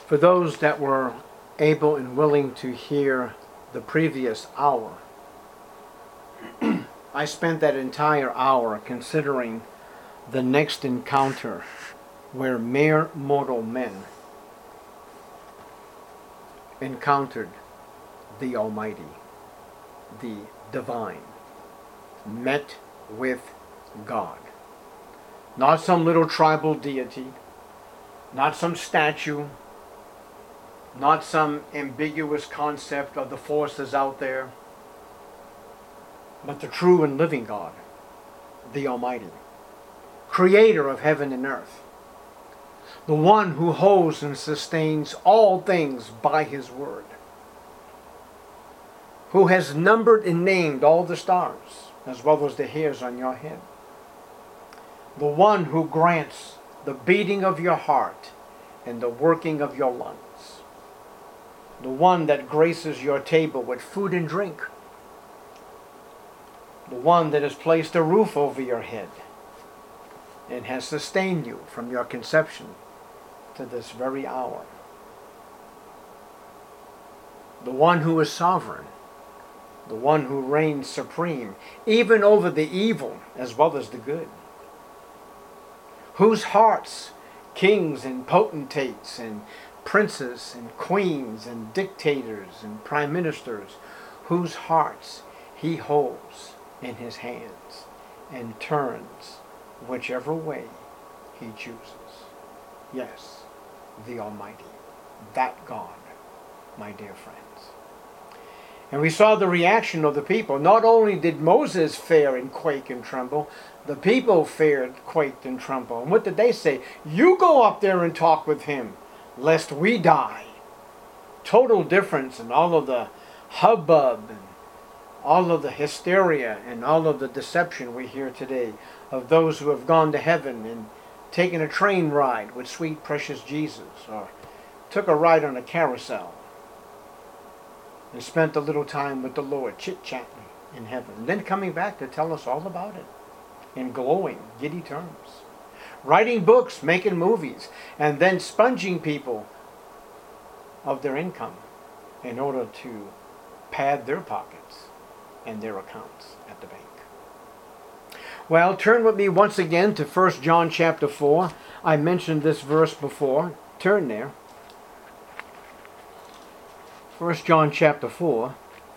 For those that were able and willing to hear the previous hour, I spent that entire hour considering the next encounter where mere mortal men encountered the Almighty, the Divine, met with God. Not some little tribal deity, not some statue, not some ambiguous concept of the forces out there, but the true and living God, the Almighty, creator of heaven and earth, the one who holds and sustains all things by his word, who has numbered and named all the stars as well as the hairs on your head, the one who grants the beating of your heart and the working of your lungs, the one that graces your table with food and drink, the one that has placed a roof over your head and has sustained you from your conception to this very hour, the one who is sovereign, the one who reigns supreme even over the evil as well as the good, whose hearts kings and potentates and princes and queens and dictators and prime ministers, whose hearts he holds in his hands and turns whichever way he chooses. Yes, the Almighty, that God, my dear friends. And we saw the reaction of the people. Not only did Moses fear and quake and tremble, the people feared, quaked, and trembled. And what did they say? You go up there and talk with him, lest we die. Total difference in all of the hubbub and all of the hysteria and all of the deception we hear today of those who have gone to heaven and taken a train ride with sweet precious Jesus, or took a ride on a carousel and spent a little time with the Lord chit-chatting in heaven, and then coming back to tell us all about it in glowing, giddy terms. Writing books, making movies, and then sponging people of their income in order to pad their pockets and their accounts at the bank. Well, turn with me once again to 1 John chapter 4. I mentioned this verse before. Turn there. 1 John chapter 4.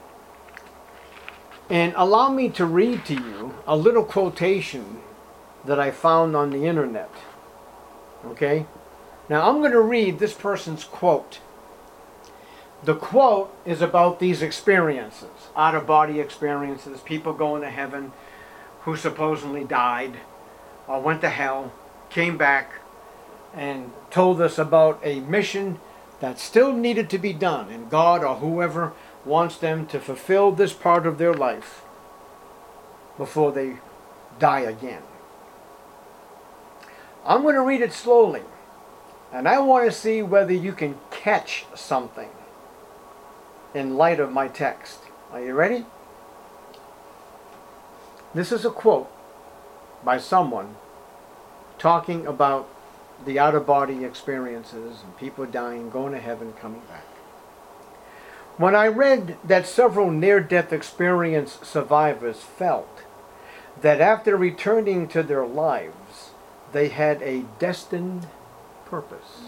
And allow me to read to you a little quotation that I found on the internet. Okay? Now I'm going to read this person's quote. The quote is about these experiences, out-of-body experiences, people going to heaven who supposedly died or went to hell, came back and told us about a mission that still needed to be done, and God or whoever wants them to fulfill this part of their life before they die again. I'm going to read it slowly, and I want to see whether you can catch something in light of my text. Are you ready? This is a quote by someone talking about the out-of-body experiences and people dying, going to heaven, coming back. When I read that several near-death experience survivors felt that after returning to their lives, they had a destined purpose,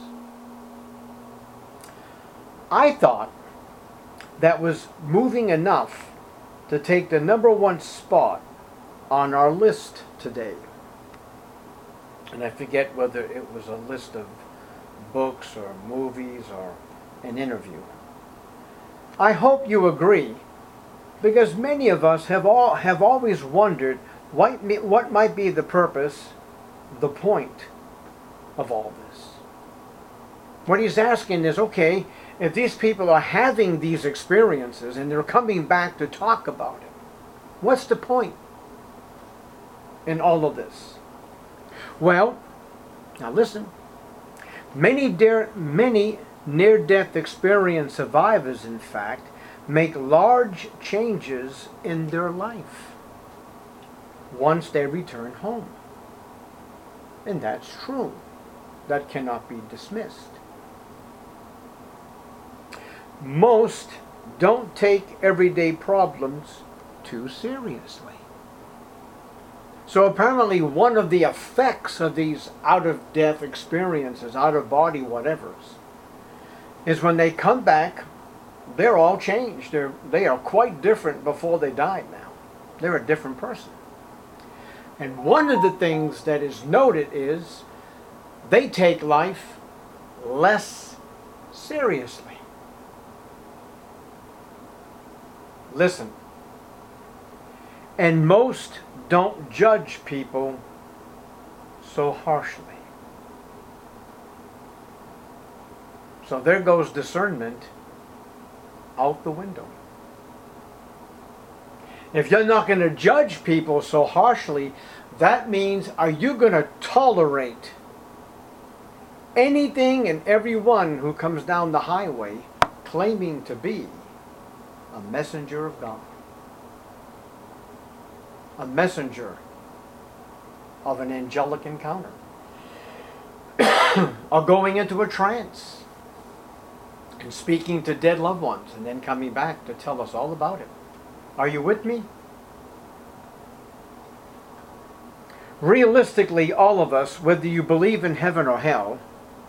I thought that was moving enough to take the #1 spot on our list today. And I forget whether it was a list of books or movies or an interview. I hope you agree, because many of us have always wondered what might be the purpose, the point of all this. What he's asking is, okay, if these people are having these experiences and they're coming back to talk about it, what's the point in all of this? Well, now listen. Many near-death experience survivors, in fact, make large changes in their life once they return home. And that's true. That cannot be dismissed. most don't take everyday problems too seriously. So apparently one of the effects of these out-of-death experiences, out-of-body whatevers, is when they come back, they're all changed. They are quite different before they died now. They're a different person. And one of the things that is noted is they take life less seriously. Listen. And most don't judge people so harshly. So there goes discernment out the window. If you're not going to judge people so harshly, that means, are you going to tolerate anything and everyone who comes down the highway claiming to be a messenger of God? A messenger of an angelic encounter? Or going into a trance and speaking to dead loved ones and then coming back to tell us all about it. Are you with me? Realistically, all of us, whether you believe in heaven or hell,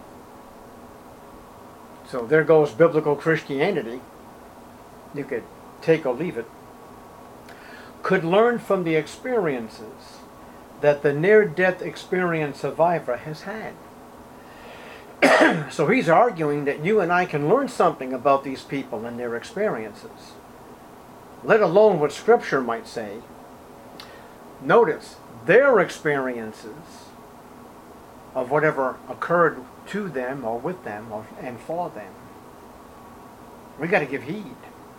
so there goes biblical Christianity, you could take or leave it, could learn from the experiences that the near-death experience survivor has had. So he's arguing that you and I can learn something about these people and their experiences, let alone what Scripture might say. Notice, their experiences of whatever occurred to them or with them and for them. We got to give heed.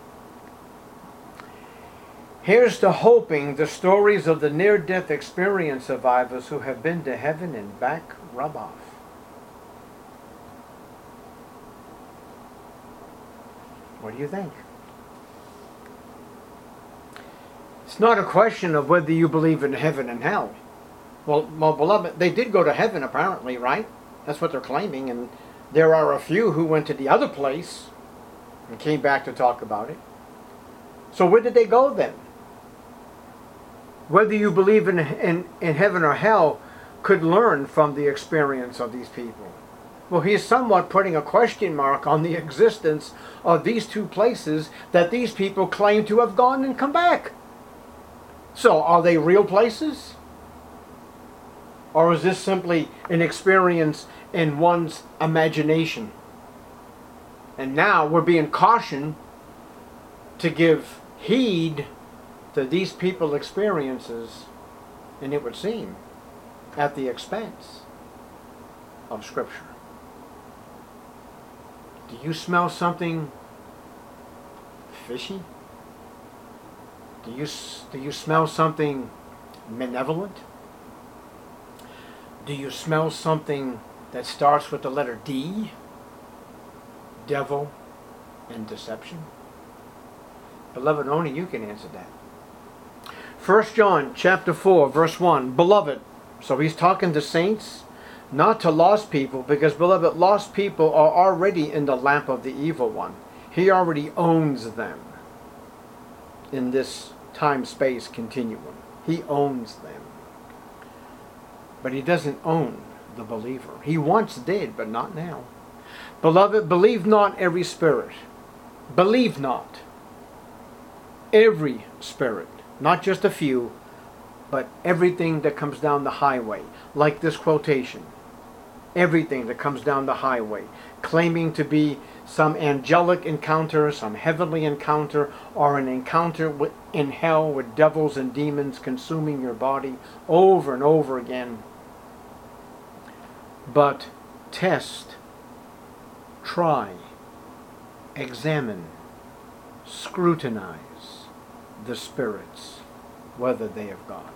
Here's to hoping the stories of the near-death experience survivors who have been to heaven and back rub off. What do you think? It's not a question of whether you believe in heaven and hell. Well, beloved, they did go to heaven apparently, right? That's what they're claiming, and there are a few who went to the other place and came back to talk about it. So where did they go then? Whether you believe in heaven or hell could learn from the experience of these people. Well, he's somewhat putting a question mark on the existence of these two places that these people claim to have gone and come back. So, are they real places? Or is this simply an experience in one's imagination? And now we're being cautioned to give heed to these people's experiences, and it would seem, at the expense of Scripture. Do you smell something fishy? Do you smell something malevolent? Do you smell something that starts with the letter D? Devil and deception? Beloved, only you can answer that. 1 John chapter 4, verse 1. Beloved, so he's talking to saints, not to lost people, because, beloved, lost people are already in the lamp of the evil one. He already owns them in this time-space continuum. He owns them. But he doesn't own the believer. He once did, but not now. Beloved, believe not every spirit. Believe not every spirit. Not just a few, but everything that comes down the highway. Like this quotation. Everything that comes down the highway, claiming to be some angelic encounter, some heavenly encounter, or an encounter in hell with devils and demons consuming your body over and over again. But test, try, examine, scrutinize the spirits, whether they have gone.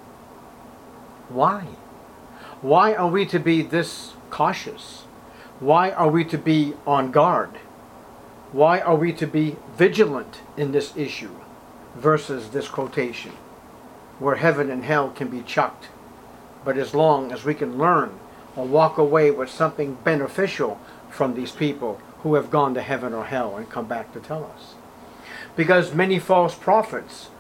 Why? Why are we to be this cautious? Why are we to be on guard? Why are we to be vigilant in this issue versus this quotation where heaven and hell can be chucked? But as long as we can learn or walk away with something beneficial from these people, who have gone to heaven or hell and come back to tell us. Because many false prophets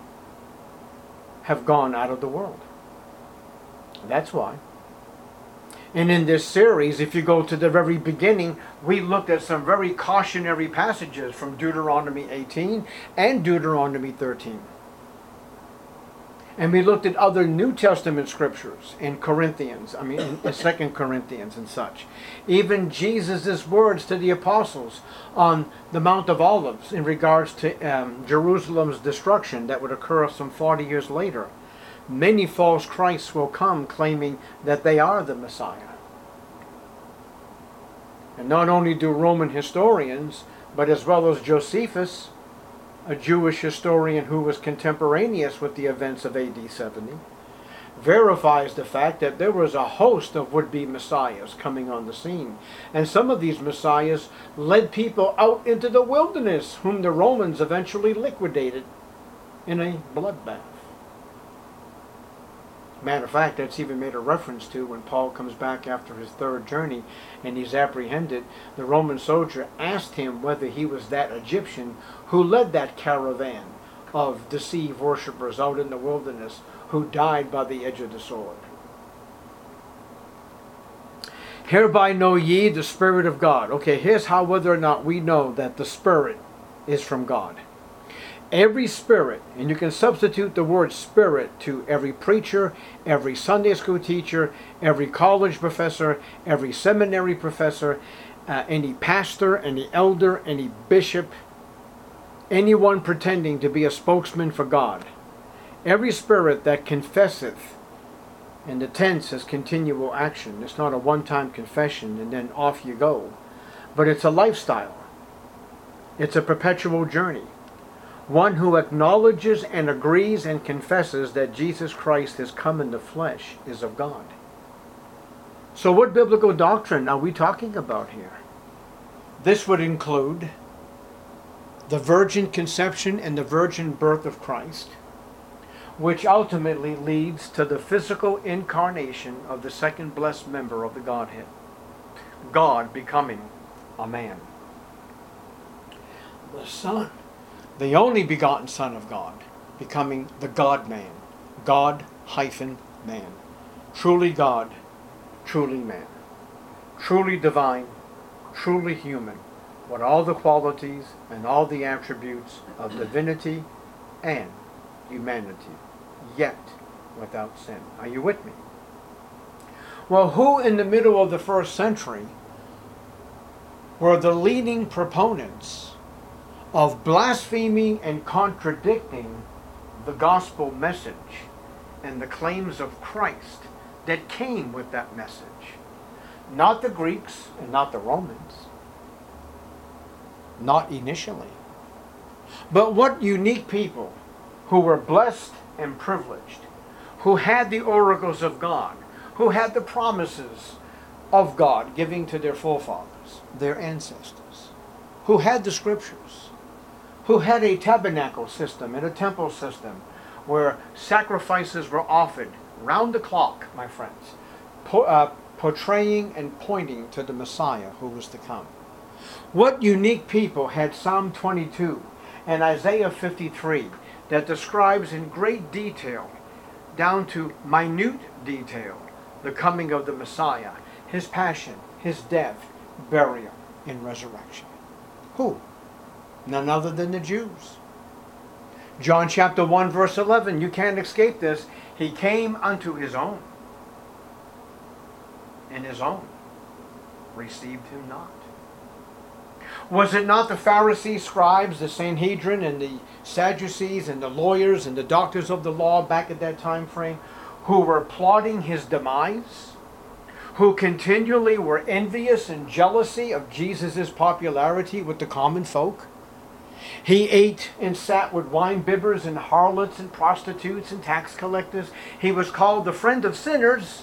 have gone out of the world. That's why. And in this series, if you go to the very beginning, we looked at some very cautionary passages from Deuteronomy 18 and Deuteronomy 13. And we looked at other New Testament scriptures in Corinthians, in 2 Corinthians and such. Even Jesus' words to the apostles on the Mount of Olives in regards to Jerusalem's destruction that would occur some 40 years later. Many false Christs will come claiming that they are the Messiah. And not only do Roman historians, but as well as Josephus, a Jewish historian who was contemporaneous with the events of AD 70, verifies the fact that there was a host of would-be messiahs coming on the scene. And some of these messiahs led people out into the wilderness, whom the Romans eventually liquidated in a bloodbath. Matter of fact, that's even made a reference to when Paul comes back after his third journey and he's apprehended. The Roman soldier asked him whether he was that Egyptian who led that caravan of deceived worshippers out in the wilderness who died by the edge of the sword. Hereby know ye the Spirit of God. Okay, here's how whether or not we know that the Spirit is from God. Every spirit, and you can substitute the word spirit to every preacher, every Sunday school teacher, every college professor, every seminary professor, any pastor, any elder, any bishop, anyone pretending to be a spokesman for God. Every spirit that confesseth, and the tense is continual action. It's not a one-time confession and then off you go. But it's a lifestyle. It's a perpetual journey. One who acknowledges and agrees and confesses that Jesus Christ has come in the flesh is of God. So what biblical doctrine are we talking about here? This would include the virgin conception and the virgin birth of Christ, which ultimately leads to the physical incarnation of the second blessed member of the Godhead, God becoming a man. The Son, the only begotten Son of God, becoming the God-man. God-man. Truly God, truly man. Truly divine, truly human, with all the qualities and all the attributes of divinity and humanity, yet without sin. Are you with me? Well, who in the middle of the first century were the leading proponents of blaspheming and contradicting the gospel message and the claims of Christ that came with that message? Not the Greeks and not the Romans. Not initially. But what unique people who were blessed and privileged, who had the oracles of God, who had the promises of God giving to their forefathers, their ancestors, who had the scriptures, who had a tabernacle system and a temple system where sacrifices were offered round the clock, my friends, portraying and pointing to the Messiah who was to come. What unique people had Psalm 22 and Isaiah 53 that describes in great detail, down to minute detail, the coming of the Messiah, his passion, his death, burial, and resurrection? Who? None other than the Jews. John chapter 1 verse 11, you can't escape this. He came unto his own, and his own received him not. Was it not the Pharisees, scribes, the Sanhedrin, and the Sadducees, and the lawyers, and the doctors of the law back at that time frame who were plotting his demise? Who continually were envious and jealousy of Jesus' popularity with the common folk? He ate and sat with wine bibbers and harlots and prostitutes and tax collectors. He was called the friend of sinners.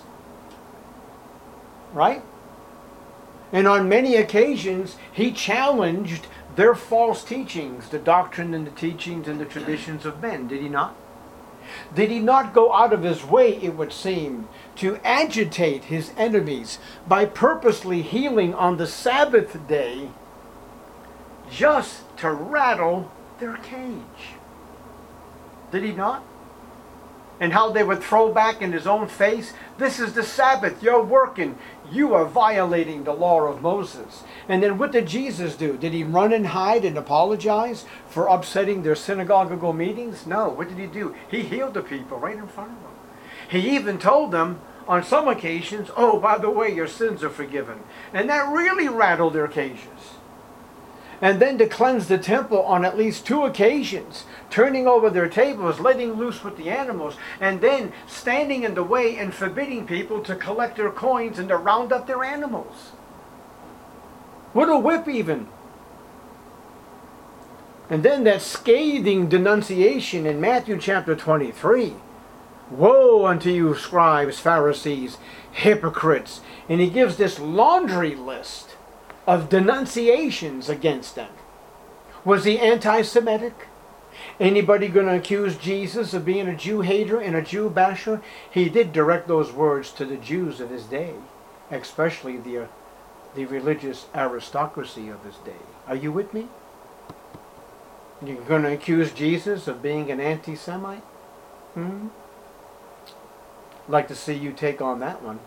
Right? And on many occasions, he challenged their false teachings, the doctrine and the teachings and the traditions of men. Did he not? Did he not go out of his way, it would seem, to agitate his enemies by purposely healing on the Sabbath day just to rattle their cage. Did he not? And how they would throw back in his own face, this is the Sabbath, you're working, you are violating the law of Moses. And then what did Jesus do? Did he run and hide and apologize for upsetting their synagogal meetings? No, what did he do? He healed the people right in front of them. He even told them on some occasions, oh, by the way, your sins are forgiven. And that really rattled their cages. And then to cleanse the temple on at least 2 occasions, turning over their tables, letting loose with the animals, and then standing in the way and forbidding people to collect their coins and to round up their animals. With a whip even. And then that scathing denunciation in Matthew chapter 23. Woe unto you, scribes, Pharisees, hypocrites. And he gives this laundry list of denunciations against them. Was he anti-Semitic? Anybody going to accuse Jesus of being a Jew hater and a Jew basher? He did direct those words to the Jews of his day, especially the religious aristocracy of his day. Are you with me? You're going to accuse Jesus of being an anti-Semite? I'd like to see you take on that one.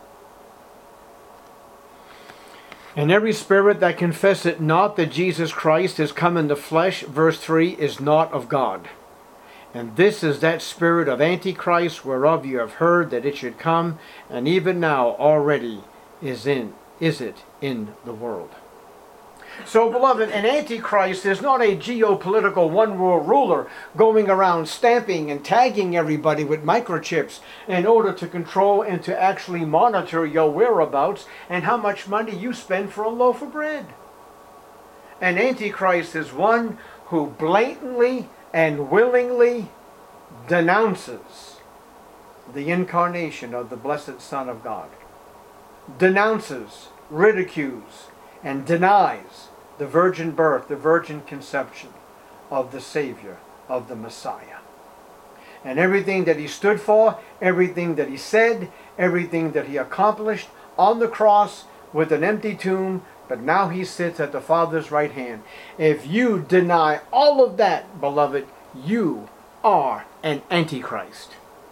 And every spirit that confesseth not that Jesus Christ is come in the flesh, verse 3, is not of God. And this is that spirit of Antichrist, whereof you have heard that it should come, and even now already is it in the world. So, beloved, an Antichrist is not a geopolitical one-world ruler going around stamping and tagging everybody with microchips in order to control and to actually monitor your whereabouts and how much money you spend for a loaf of bread. An Antichrist is one who blatantly and willingly denounces the incarnation of the blessed Son of God, denounces, ridicules, and denies the virgin birth, the virgin conception of the Savior, of the Messiah. And everything that he stood for, everything that he said, everything that he accomplished on the cross with an empty tomb, but now he sits at the Father's right hand. If you deny all of that, beloved, you are an Antichrist.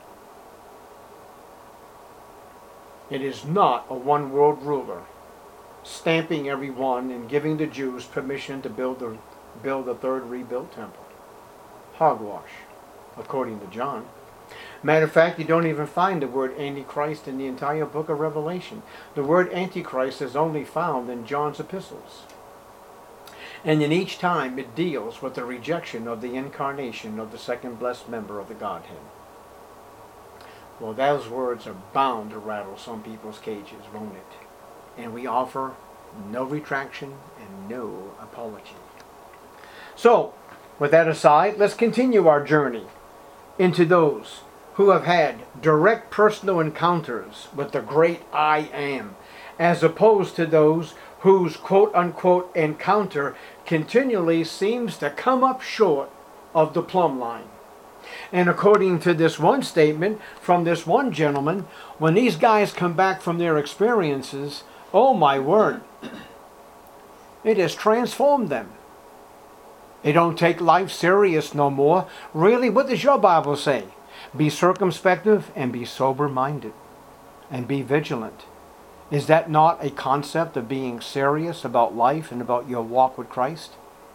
It is not a one-world ruler stamping everyone and giving the Jews permission to build a third rebuilt temple. Hogwash, according to John. Matter of fact, you don't even find the word Antichrist in the entire book of Revelation. The word Antichrist is only found in John's epistles. And in each time it deals with the rejection of the incarnation of the second blessed member of the Godhead. Well, those words are bound to rattle some people's cages, won't it? And we offer no retraction and no apology. So, with that aside, let's continue our journey into those who have had direct personal encounters with the great I Am, as opposed to those whose quote-unquote encounter continually seems to come up short of the plumb line. And according to this one statement from this one gentleman, when these guys come back from their experiences, oh my word, it has transformed them. They don't take life serious no more. Really, what does your Bible say? Be circumspective and be sober-minded and be vigilant. Is that not a concept of being serious about life and about your walk with Christ?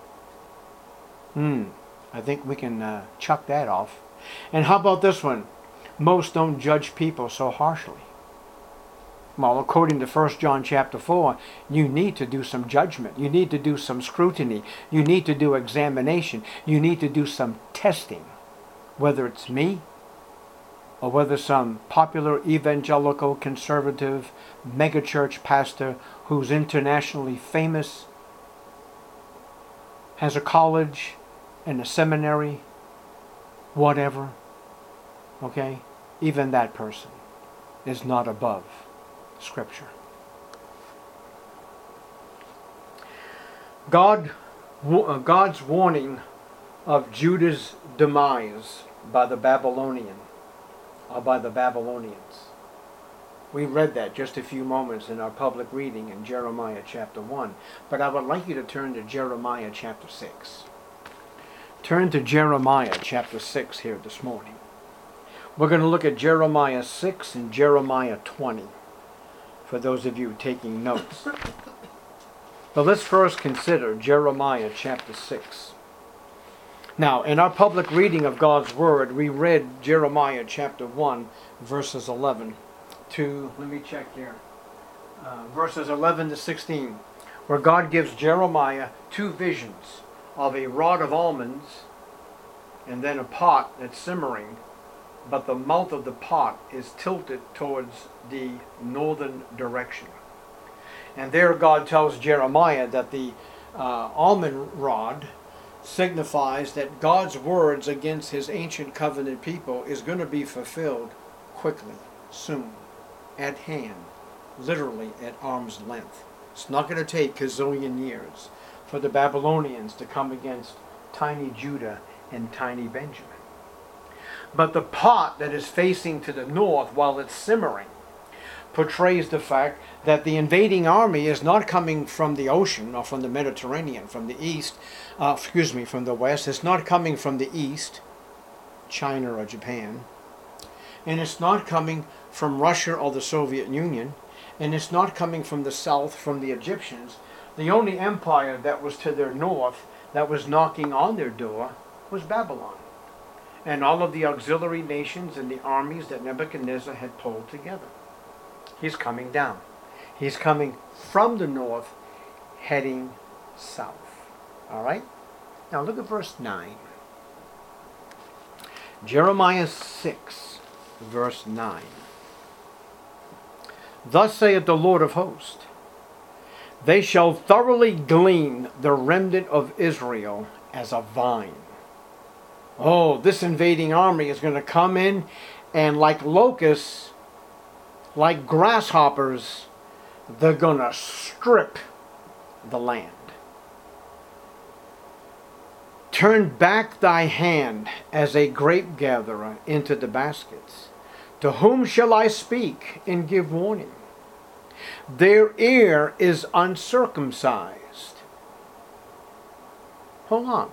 I think we can chuck that off. And how about this one? Most don't judge people so harshly. Well, according to 1 John chapter 4, you need to do some judgment. You need to do some scrutiny. You need to do examination. You need to do some testing. Whether it's me or whether some popular evangelical conservative megachurch pastor who's internationally famous, has a college and a seminary, whatever, okay? Even that person is not above Scripture. God's warning of Judah's demise by the Babylonians. We read that just a few moments in our public reading in Jeremiah chapter 1. But I would like you to turn to Jeremiah chapter 6. Turn to Jeremiah chapter 6 here this morning. We're going to look at Jeremiah 6 and Jeremiah 20 for those of you taking notes. But let's first consider Jeremiah chapter 6. Now, in our public reading of God's Word, we read Jeremiah chapter 1, verses 11 to, let me check here, verses 11 to 16, where God gives Jeremiah two visions of a rod of almonds and then a pot that's simmering, but the mouth of the pot is tilted towards the northern direction. And there God tells Jeremiah that the almond rod signifies that God's words against his ancient covenant people is going to be fulfilled quickly, soon, at hand, literally at arm's length. It's not going to take a gazillion years for the Babylonians to come against tiny Judah and tiny Benjamin. But the pot that is facing to the north while it's simmering portrays the fact that the invading army is not coming from the ocean or from the Mediterranean, from the east, from the west. It's not coming from the east, China or Japan. And it's not coming from Russia or the Soviet Union. And it's not coming from the south, from the Egyptians. The only empire that was to their north, that was knocking on their door, was Babylon. And all of the auxiliary nations and the armies that Nebuchadnezzar had pulled together. He's coming down. He's coming from the north, heading south. All right? Now look at verse 9. Jeremiah 6, verse 9. Thus saith the Lord of hosts, they shall thoroughly glean the remnant of Israel as a vine. Oh, this invading army is going to come in and like locusts, like grasshoppers, they're going to strip the land. Turn back thy hand as a grape gatherer into the baskets. To whom shall I speak and give warning? Their ear is uncircumcised. Hold on.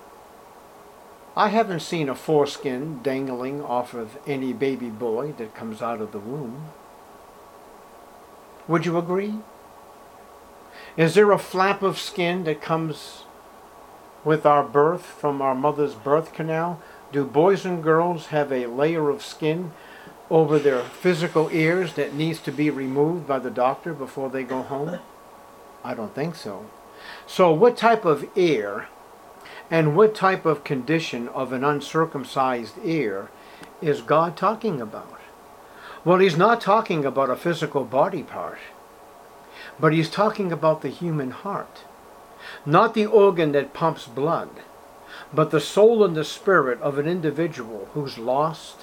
I haven't seen a foreskin dangling off of any baby boy that comes out of the womb. Would you agree? Is there a flap of skin that comes with our birth from our mother's birth canal? Do boys and girls have a layer of skin over their physical ears that needs to be removed by the doctor before they go home? I don't think so. So what type of ear and what type of condition of an uncircumcised ear is God talking about? Well, he's not talking about a physical body part, but he's talking about the human heart. Not the organ that pumps blood, but the soul and the spirit of an individual who's lost,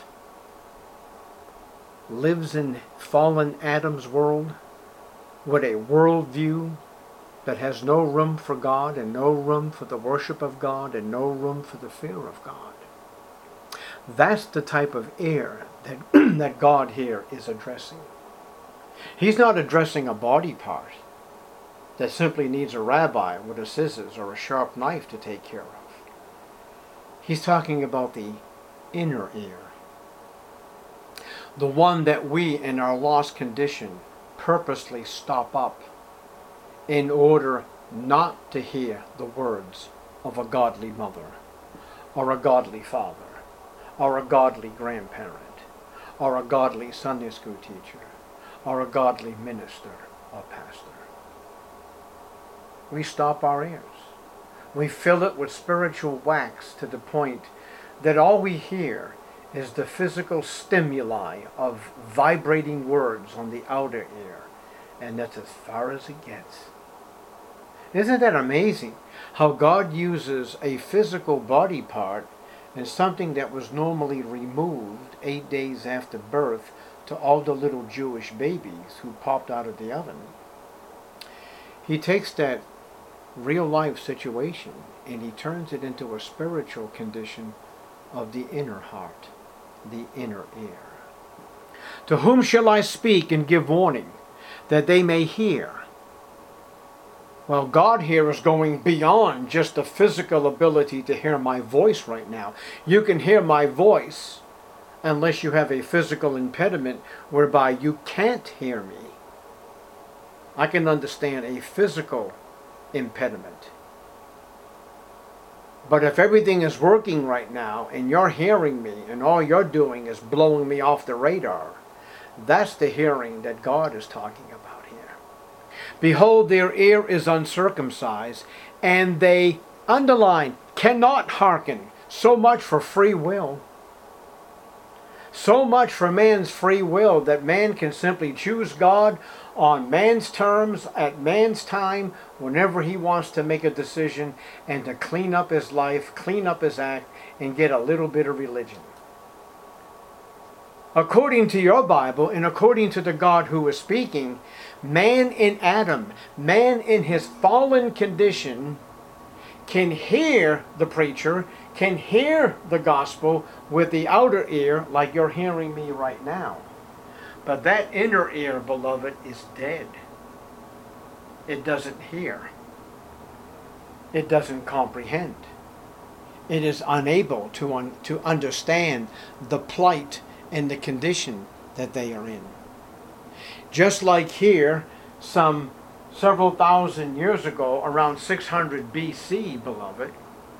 lives in fallen Adam's world, with a worldview that has no room for God and no room for the worship of God and no room for the fear of God. That's the type of ear that, that God here is addressing. He's not addressing a body part that simply needs a rabbi with a scissors or a sharp knife to take care of. He's talking about the inner ear. The one that we in our lost condition purposely stop up in order not to hear the words of a godly mother or a godly father or a godly grandparent or a godly Sunday school teacher or a godly minister or pastor. We stop our ears. We fill it with spiritual wax to the point that all we hear is the physical stimuli of vibrating words on the outer ear, and that's as far as it gets. Isn't that amazing how God uses a physical body part and something that was normally removed 8 days after birth to all the little Jewish babies who popped out of the oven? He takes that real life situation and he turns it into a spiritual condition of the inner heart, the inner ear. To whom shall I speak and give warning, that they may hear? Well, God here is going beyond just the physical ability to hear my voice right now. You can hear my voice unless you have a physical impediment whereby you can't hear me. I can understand a physical impediment. But if everything is working right now and you're hearing me and all you're doing is blowing me off the radar, that's the hearing that God is talking about here. Behold, their ear is uncircumcised, and they, underline, cannot hearken. So much for free will. So much for man's free will, that man can simply choose God on man's terms, at man's time, whenever he wants to make a decision and to clean up his life, clean up his act, and get a little bit of religion. According to your Bible and according to the God who is speaking, man in Adam, man in his fallen condition, can hear the preacher, can hear the gospel with the outer ear like you're hearing me right now. But that inner ear, beloved, is dead. It doesn't hear. It doesn't comprehend. It is unable to understand the plight and the condition that they are in. Just like here, several thousand years ago, around 600 BC, beloved,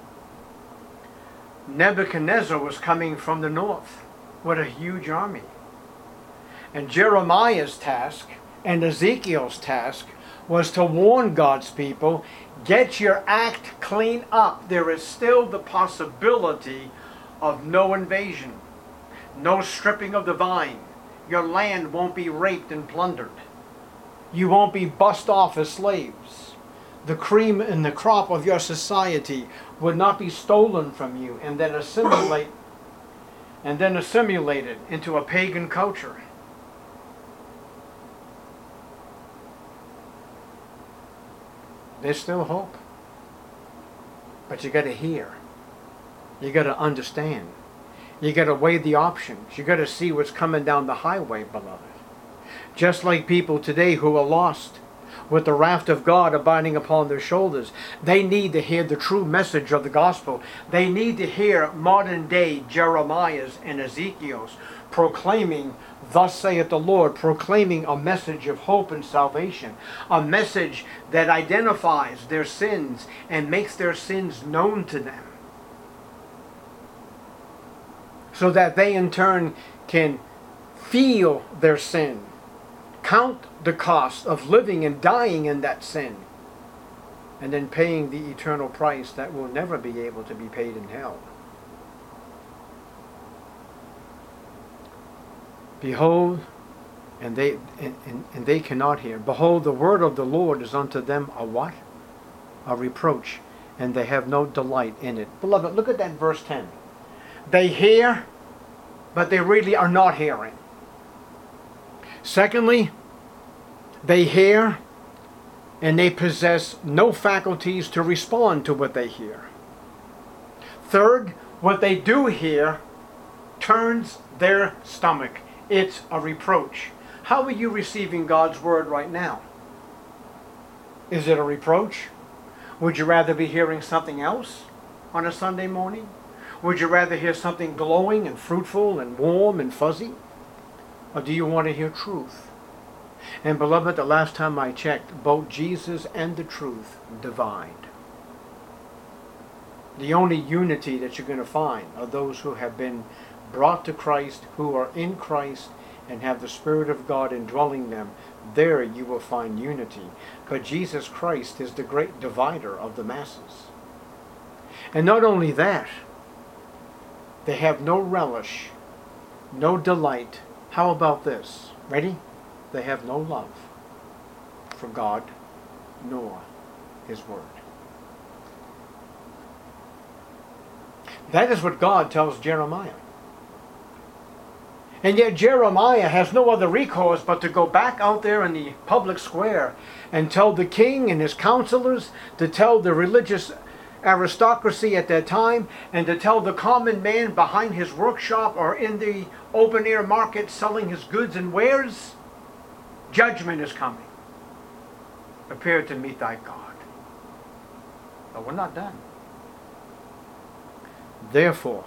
Nebuchadnezzar was coming from the north with a huge army. And Jeremiah's task and Ezekiel's task was to warn God's people, get your act clean up. There is still the possibility of no invasion, no stripping of the vine. Your land won't be raped and plundered. You won't be bussed off as slaves. The cream and the crop of your society would not be stolen from you and then assimilated into a pagan culture. There's still hope. But you got to hear. You got to understand. You got to weigh the options. You got to see what's coming down the highway, beloved. Just like people today who are lost with the wrath of God abiding upon their shoulders, they need to hear the true message of the gospel. They need to hear modern day Jeremiah's and Ezekiel's proclaiming, thus saith the Lord, proclaiming a message of hope and salvation, a message that identifies their sins and makes their sins known to them, so that they in turn can feel their sin, count the cost of living and dying in that sin, and then paying the eternal price that will never be able to be paid in hell. Behold, and they cannot hear. Behold, the word of the Lord is unto them a what? A reproach, and they have no delight in it. Beloved, look at that verse 10. They hear, but they really are not hearing. Secondly, they hear, and they possess no faculties to respond to what they hear. Third, what they do hear turns their stomach. It's a reproach. How are you receiving God's word right now? Is it a reproach? Would you rather be hearing something else on a Sunday morning? Would you rather hear something glowing and fruitful and warm and fuzzy? Or do you want to hear truth? And beloved, the last time I checked, both Jesus and the truth divide. The only unity that you're going to find are those who have been brought to Christ, who are in Christ, and have the Spirit of God indwelling them. There you will find unity. Because Jesus Christ is the great divider of the masses. And not only that, they have no relish, no delight. How about this? Ready? They have no love for God nor His Word. That is what God tells Jeremiah. And yet Jeremiah has no other recourse but to go back out there in the public square and tell the king and his counselors, to tell the religious aristocracy at that time, and to tell the common man behind his workshop or in the open air market selling his goods and wares, judgment is coming. Prepare to meet thy God. But we're not done. Therefore,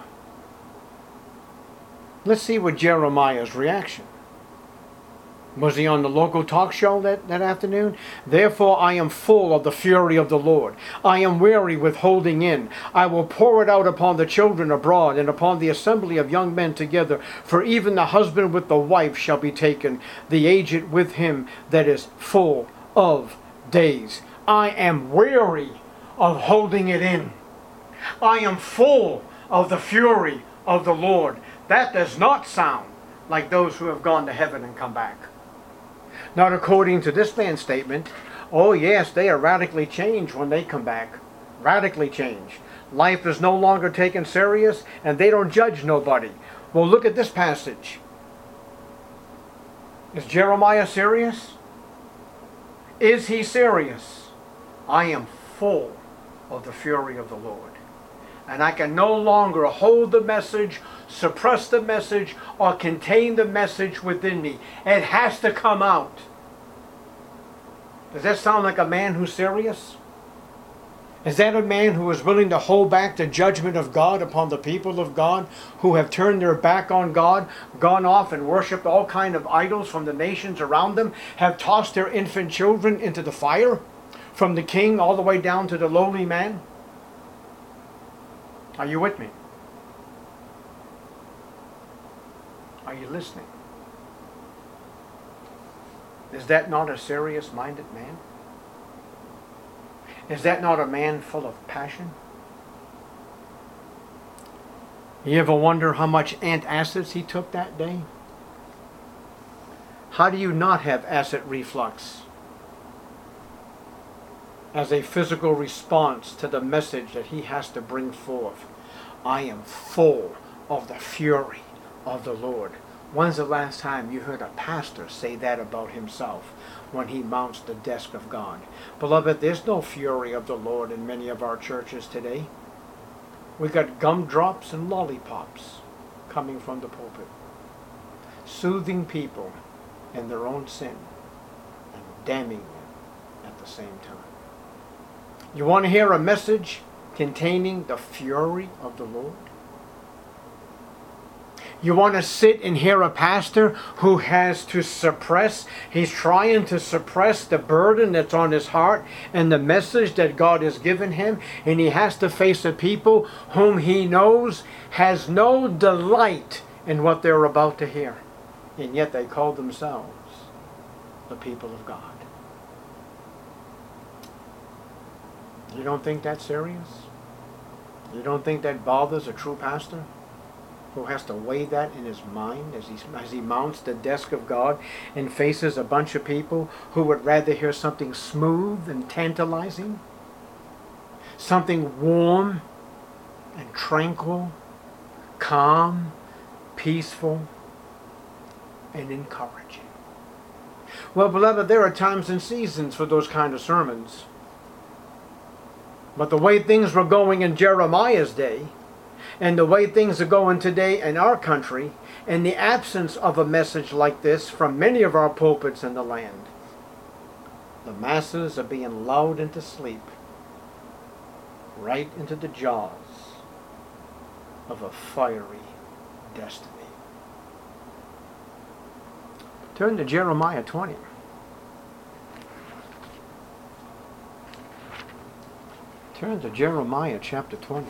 let's see what Jeremiah's reaction. Was he on the local talk show that afternoon? Therefore I am full of the fury of the Lord. I am weary with holding in. I will pour it out upon the children abroad and upon the assembly of young men together. For even the husband with the wife shall be taken, the aged with him that is full of days. I am weary of holding it in. I am full of the fury of the Lord. That does not sound like those who have gone to heaven and come back. Not according to this man's statement. Oh yes, they are radically changed when they come back. Radically changed. Life is no longer taken serious and they don't judge nobody. Well, look at this passage. Is Jeremiah serious? Is he serious? I am full of the fury of the Lord. And I can no longer hold the message, suppress the message, or contain the message within me. It has to come out. Does that sound like a man who's serious? Is that a man who is willing to hold back the judgment of God upon the people of God who have turned their back on God, gone off and worshipped all kinds of idols from the nations around them, have tossed their infant children into the fire, from the king all the way down to the lowly man? Are you with me? Are you listening? Is that not a serious-minded man? Is that not a man full of passion? You ever wonder how much antacids he took that day? How do you not have acid reflux as a physical response to the message that he has to bring forth? I am full of the fury of the Lord. When's the last time you heard a pastor say that about himself when he mounts the desk of God? Beloved, there's no fury of the Lord in many of our churches today. We got gumdrops and lollipops coming from the pulpit, soothing people in their own sin and damning them at the same time. You want to hear a message containing the fury of the Lord? You want to sit and hear a pastor who has to suppress, he's trying to suppress the burden that's on his heart and the message that God has given him, and he has to face a people whom he knows has no delight in what they're about to hear, and yet they call themselves the people of God. You don't think that's serious? You don't think that bothers a true pastor who has to weigh that in his mind as he mounts the desk of God and faces a bunch of people who would rather hear something smooth and tantalizing, something warm and tranquil, calm, peaceful, and encouraging? Well, beloved, there are times and seasons for those kind of sermons. But the way things were going in Jeremiah's day, and the way things are going today in our country, in the absence of a message like this from many of our pulpits in the land, the masses are being lulled into sleep, right into the jaws of a fiery destiny. Turn to Jeremiah 20. Turn to Jeremiah chapter 20.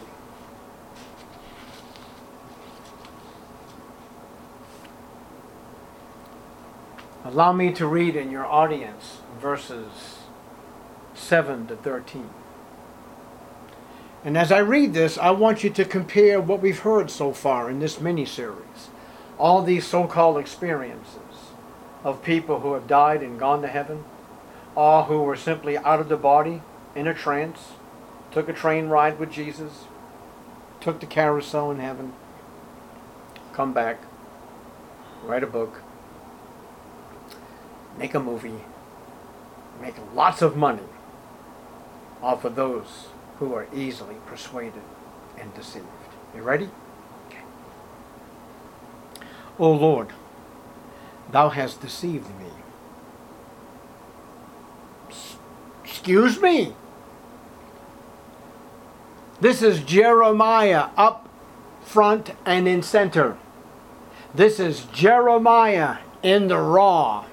Allow me to read in your audience verses 7 to 13. And as I read this, I want you to compare what we've heard so far in this mini-series. All these so-called experiences of people who have died and gone to heaven, or who were simply out of the body, in a trance, took a train ride with Jesus, took the carousel in heaven, come back, write a book, make a movie, make lots of money off of those who are easily persuaded and deceived. You ready? Okay. O Lord, thou hast deceived me. Excuse me? This is Jeremiah up front and in center. This is Jeremiah in the raw.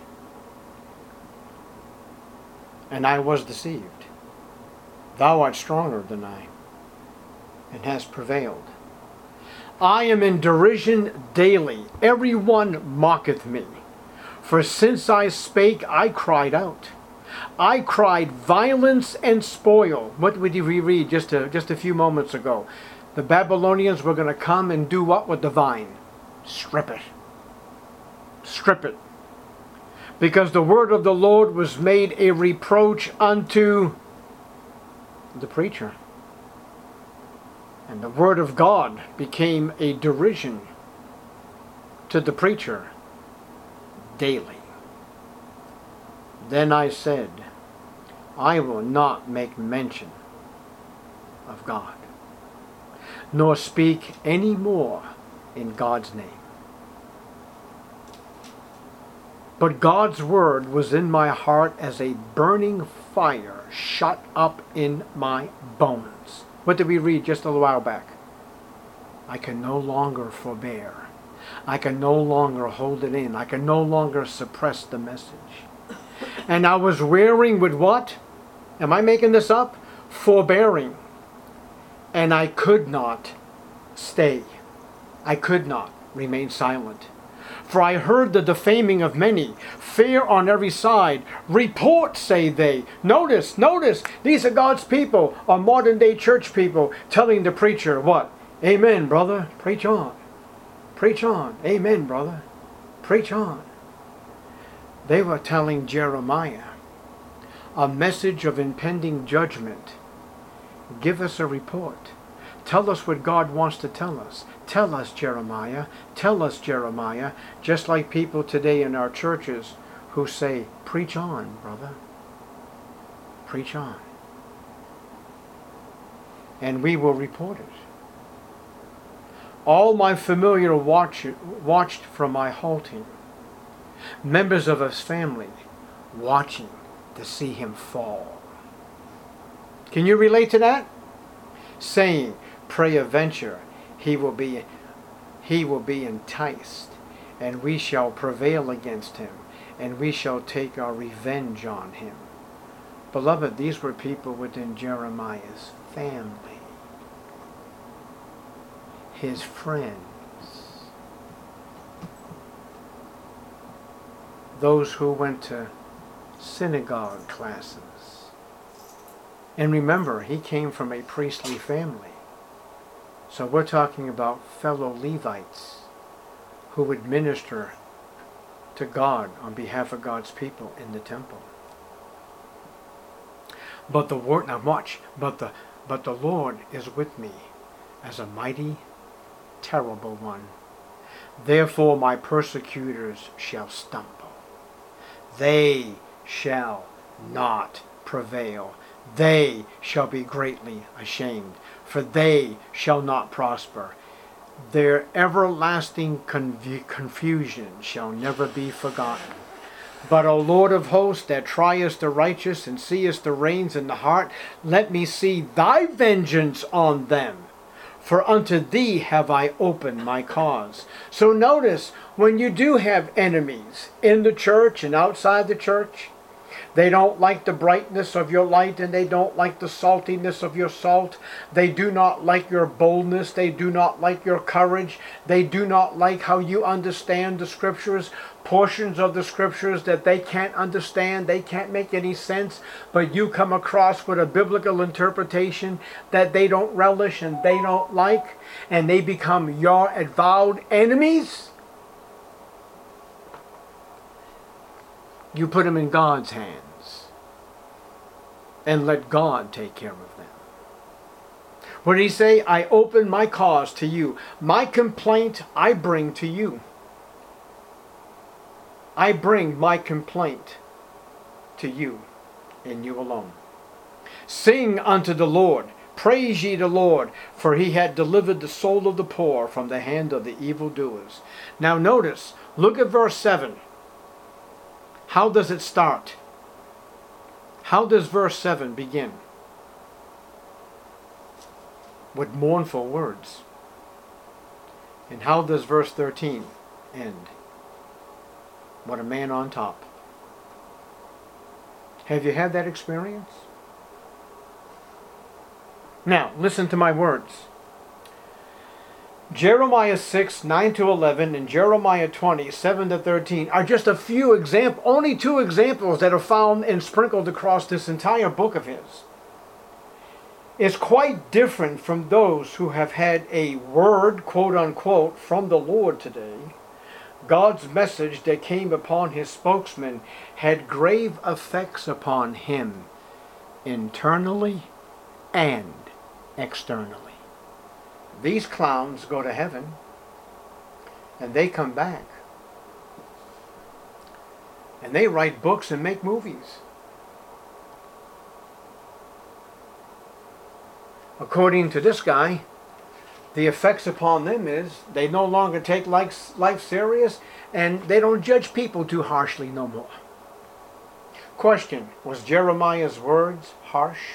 And I was deceived. Thou art stronger than I, and hast prevailed. I am in derision daily. Every one mocketh me. For since I spake, I cried out. I cried violence and spoil. What did we read just a few moments ago? The Babylonians were going to come and do what with the vine? Strip it. Strip it. Because the word of the Lord was made a reproach unto the preacher. And the word of God became a derision to the preacher daily. Then I said, I will not make mention of God, nor speak any more in God's name. But God's word was in my heart as a burning fire shut up in my bones. What did we read just a little while back? I can no longer forbear. I can no longer hold it in. I can no longer suppress the message. And I was wearing with what? Am I making this up? Forbearing. And I could not stay. I could not remain silent. For I heard the defaming of many, fear on every side. Report, say they. Notice, these are God's people, are modern day church people, telling the preacher what? Amen, brother. Preach on. Preach on. Amen, brother. Preach on. They were telling Jeremiah a message of impending judgment. Give us a report. Tell us what God wants to tell us. Tell us, Jeremiah. Tell us, Jeremiah. Just like people today in our churches who say, preach on, brother. Preach on. And we will report it. All my familiar watched from my halting. Members of his family watching to see him fall. Can you relate to that? Saying, peradventure, he will be enticed, and we shall prevail against him, and we shall take our revenge on him. Beloved, these were people within Jeremiah's family, his friends, those who went to synagogue classes. And remember, he came from a priestly family. So we're talking about fellow Levites who would minister to God on behalf of God's people in the temple. But the word, now watch, but the Lord is with me as a mighty, terrible one. Therefore my persecutors shall stumble. They shall not prevail. They shall be greatly ashamed, for they shall not prosper. Their everlasting confusion shall never be forgotten. But, O Lord of hosts, that triest the righteous and seest the reins in the heart, let me see thy vengeance on them. For unto thee have I opened my cause. So notice, when you do have enemies in the church and outside the church, they don't like the brightness of your light, and they don't like the saltiness of your salt. They do not like your boldness. They do not like your courage. They do not like how you understand the scriptures, portions of the scriptures that they can't understand. They can't make any sense, but you come across with a biblical interpretation that they don't relish and they don't like, and they become your avowed enemies. You put them in God's hands and let God take care of them. What did he say? I open my cause to you. My complaint I bring to you. I bring my complaint to you and you alone. Sing unto the Lord. Praise ye the Lord, for he had delivered the soul of the poor from the hand of the evildoers. Now notice, look at verse 7. How does it start? How does verse 7 begin? With mournful words. And how does verse 13 end? What a man on top. Have you had that experience? Now, listen to my words. Jeremiah 6, 9 to 11 and Jeremiah 20, 7 to 13 are just a few examples, only two examples that are found and sprinkled across this entire book of his. It's quite different from those who have had a word, quote unquote, from the Lord today. God's message that came upon his spokesman had grave effects upon him, internally and externally. These clowns go to heaven and they come back and they write books and make movies. According to this guy, the effects upon them is they no longer take life serious and they don't judge people too harshly no more. Question, was Jeremiah's words harsh?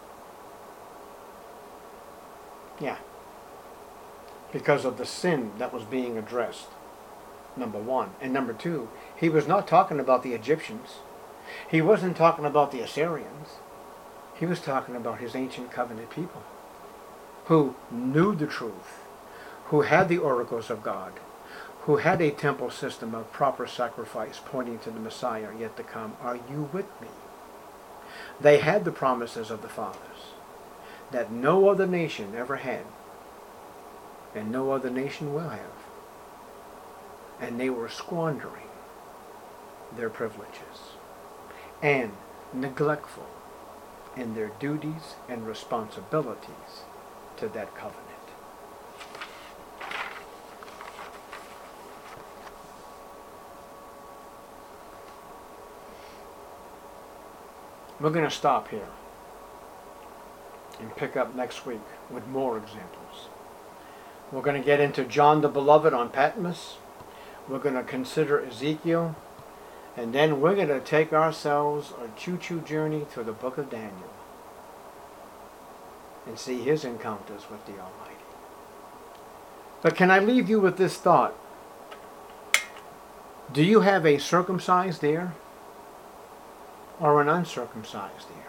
Yeah. Because of the sin that was being addressed, number one. And number two, he was not talking about the Egyptians. He wasn't talking about the Assyrians. He was talking about his ancient covenant people who knew the truth, who had the oracles of God, who had a temple system of proper sacrifice pointing to the Messiah yet to come. Are you with me? They had the promises of the fathers that no other nation ever had, and no other nation will have. And they were squandering their privileges and neglectful in their duties and responsibilities to that covenant. We're going to stop here and pick up next week with more examples. We're going to get into John the Beloved on Patmos. We're going to consider Ezekiel. And then we're going to take ourselves a choo-choo journey through the book of Daniel and see his encounters with the Almighty. But can I leave you with this thought? Do you have a circumcised ear or an uncircumcised ear?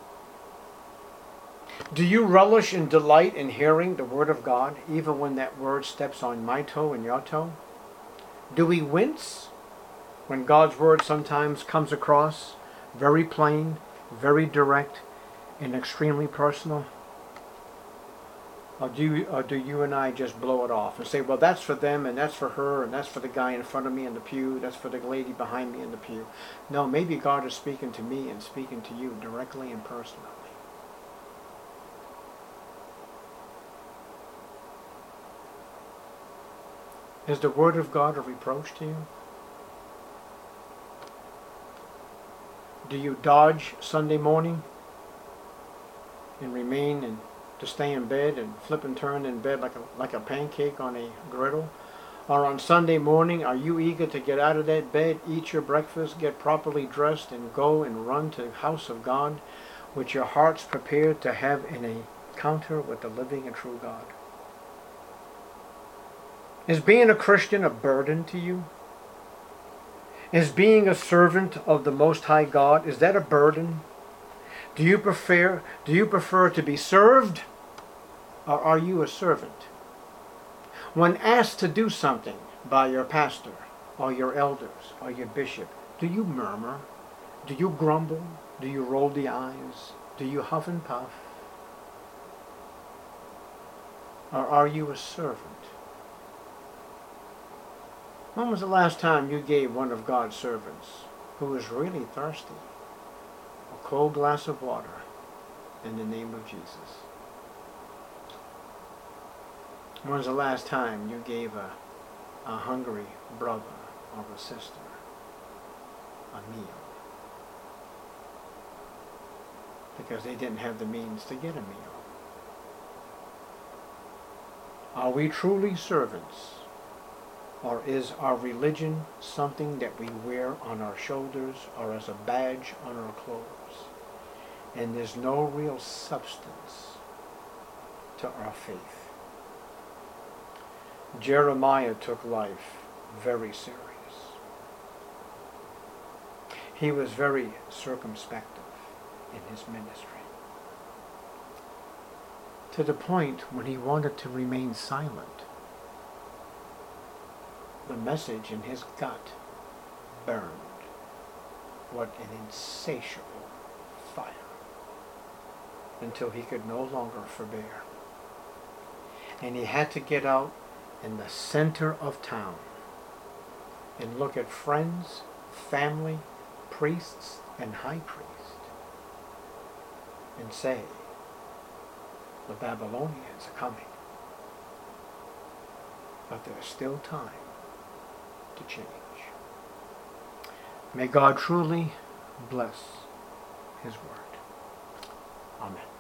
Do you relish and delight in hearing the Word of God, even when that Word steps on my toe and your toe? Do we wince when God's Word sometimes comes across very plain, very direct, and extremely personal? Or do you and I just blow it off and say, well, that's for them, and that's for her, and that's for the guy in front of me in the pew, that's for the lady behind me in the pew? No, maybe God is speaking to me and speaking to you directly and personally. Is the Word of God a reproach to you? Do you dodge Sunday morning and remain and to stay in bed and flip and turn in bed like a pancake on a griddle? Or on Sunday morning, are you eager to get out of that bed, eat your breakfast, get properly dressed, and go and run to the house of God with your hearts prepared to have an encounter with the living and true God? Is being a Christian a burden to you? Is being a servant of the Most High God, is that a burden? Do you prefer to be served, or are you a servant? When asked to do something by your pastor or your elders or your bishop, do you murmur? Do you grumble? Do you roll the eyes? Do you huff and puff? Or are you a servant? When was the last time you gave one of God's servants who was really thirsty a cold glass of water in the name of Jesus? When was the last time you gave a hungry brother or a sister a meal because they didn't have the means to get a meal? Are we truly servants? Or is our religion something that we wear on our shoulders or as a badge on our clothes? And there's no real substance to our faith. Jeremiah took life very serious. He was very circumspect in his ministry, to the point when he wanted to remain silent. The message in his gut burned. What an insatiable fire, until he could no longer forbear. And he had to get out in the center of town and look at friends, family, priests, and high priest and say, the Babylonians are coming. But there's still time to change. May God truly bless His word. Amen.